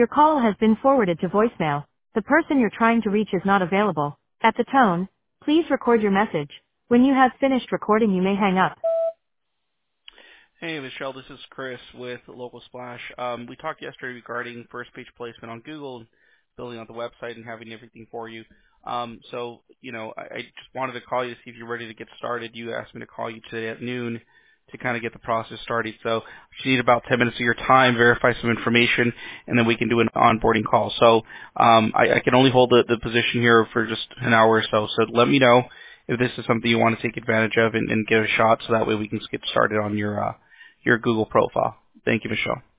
Your call has been forwarded to voicemail. The person you're trying to reach is not available. At the tone, please record your message. When you have finished recording, you may hang up. Hey, Michelle, this is Chris with Local Splash. We talked yesterday regarding first page placement on Google and building out the website and having everything for you. I just wanted to call you to see if you're ready to get started. You asked me to call you today at noon to kind of get the process started. So I just need about 10 minutes of your time, verify some information, and then we can do an onboarding call. So I can only hold the position here for just an hour or so. So let me know if this is something you want to take advantage of and give it a shot so that way we can get started on your Google profile. Thank you, Michelle.